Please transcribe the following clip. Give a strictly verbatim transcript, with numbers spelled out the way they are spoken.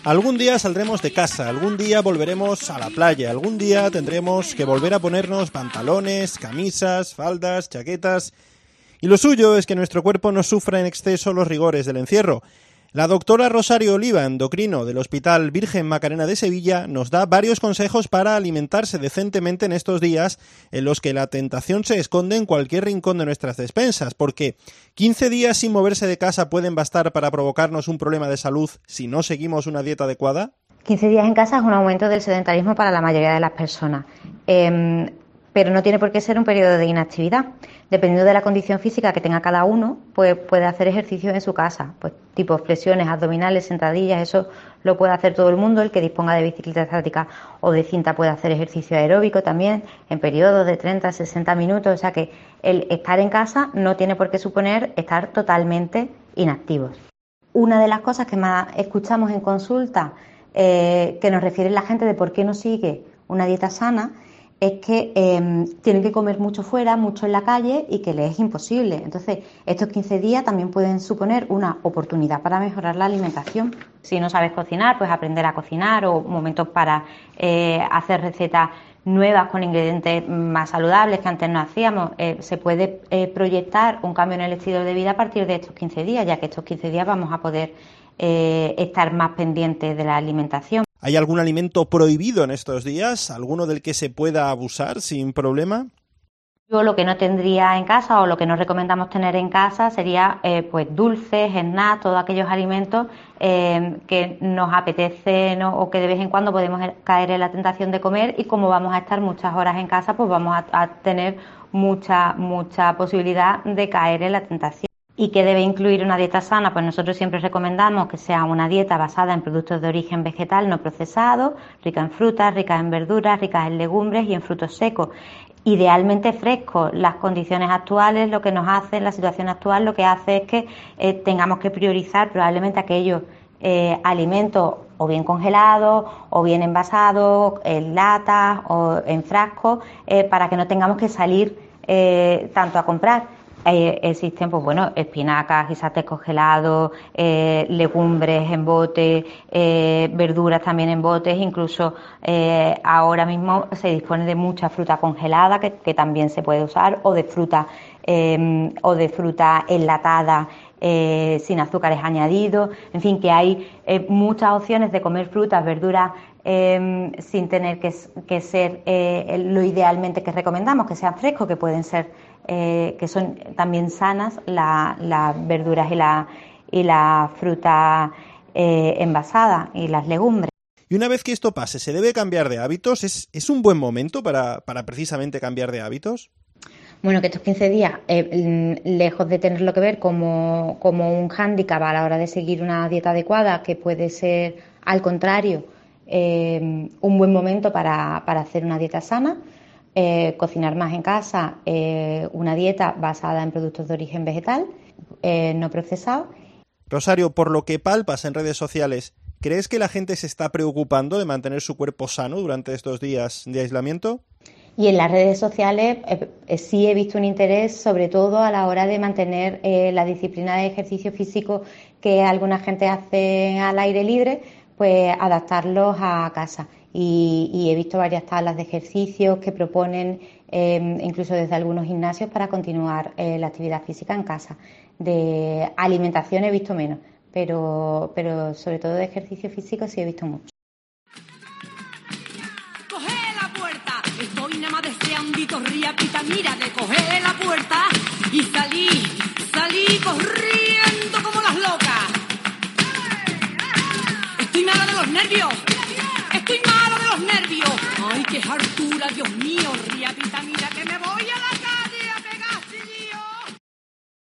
Algún día saldremos de casa, algún día volveremos a la playa, algún día tendremos que volver a ponernos pantalones, camisas, faldas, chaquetas. Y lo suyo es que nuestro cuerpo no sufra en exceso los rigores del encierro. La doctora Rosario Oliva, endocrino del Hospital Virgen Macarena de Sevilla, nos da varios consejos para alimentarse decentemente en estos días en los que la tentación se esconde en cualquier rincón de nuestras despensas, porque quince días sin moverse de casa pueden bastar para provocarnos un problema de salud si no seguimos una dieta adecuada. quince días en casa es un aumento del sedentarismo para la mayoría de las personas, eh, pero no tiene por qué ser un periodo de inactividad. Dependiendo de la condición física que tenga cada uno, pues puede hacer ejercicio en su casa, pues tipo flexiones, abdominales, sentadillas, eso lo puede hacer todo el mundo. El que disponga de bicicleta estática o de cinta puede hacer ejercicio aeróbico también en periodos de treinta a sesenta minutos, o sea que el estar en casa no tiene por qué suponer estar totalmente inactivos. Una de las cosas que más escuchamos en consulta eh, que nos refiere la gente de por qué no sigue una dieta sana es que eh, tienen que comer mucho fuera, mucho en la calle y que les es imposible. Entonces, estos quince días también pueden suponer una oportunidad para mejorar la alimentación. Si no sabes cocinar, pues aprender a cocinar, o momentos para eh, hacer recetas nuevas con ingredientes más saludables que antes no hacíamos. Eh, se puede eh, proyectar un cambio en el estilo de vida a partir de estos quince días, ya que estos quince días vamos a poder eh, estar más pendientes de la alimentación. ¿Hay algún alimento prohibido en estos días? ¿Alguno del que se pueda abusar sin problema? Yo lo que no tendría en casa o lo que no recomendamos tener en casa sería eh, pues dulces, snacks, todos aquellos alimentos eh, que nos apetece, ¿no? O que de vez en cuando podemos caer en la tentación de comer, y como vamos a estar muchas horas en casa, pues vamos a, a tener mucha, mucha posibilidad de caer en la tentación. ¿Y qué debe incluir una dieta sana? Pues nosotros siempre recomendamos que sea una dieta basada en productos de origen vegetal no procesados, rica en frutas, rica en verduras, rica en legumbres y en frutos secos. Idealmente frescos. Las condiciones actuales, lo que nos hace, la situación actual, lo que hace es que eh, tengamos que priorizar probablemente aquellos eh, alimentos o bien congelados o bien envasados, en latas o en frascos, eh, para que no tengamos que salir eh, tanto a comprar. Eh, existen, pues bueno, espinacas, guisantes congelados, eh, legumbres en bote, eh, verduras también en botes, incluso eh, ahora mismo se dispone de mucha fruta congelada que, que también se puede usar, o de fruta eh, o de fruta enlatada eh, sin azúcares añadidos. En fin, que hay eh, muchas opciones de comer frutas, verduras eh, sin tener que, que ser eh, lo idealmente que recomendamos, que sean frescos, que pueden ser Eh, que son también sanas las la verduras y la, y la fruta eh, envasada y las legumbres. Y una vez que esto pase, ¿se debe cambiar de hábitos? ¿Es, es un buen momento para, para precisamente cambiar de hábitos? Bueno, que estos quince días, eh, lejos de tenerlo que ver como, como un hándicap a la hora de seguir una dieta adecuada, que puede ser, al contrario, eh, un buen momento para, para hacer una dieta sana. Eh, cocinar más en casa, eh, una dieta basada en productos de origen vegetal, eh, no procesados. Rosario, por lo que palpas en redes sociales, ¿crees que la gente se está preocupando de mantener su cuerpo sano durante estos días de aislamiento? Y en las redes sociales eh, eh, sí he visto un interés, sobre todo a la hora de mantener eh, la disciplina de ejercicio físico que alguna gente hace al aire libre, pues adaptarlos a casa. Y, y he visto varias tablas de ejercicios que proponen, eh, incluso desde algunos gimnasios, para continuar eh, la actividad física en casa. De alimentación he visto menos, pero, pero sobre todo de ejercicio físico sí he visto mucho. Coge la puerta, estoy nada más deseandito, ría, pita, mira, de coger la puerta y salí, salí corriendo como las locas. Estoy mala de los nervios. Estoy mala de los nervios. Ay, qué hartura, Dios mío, ría,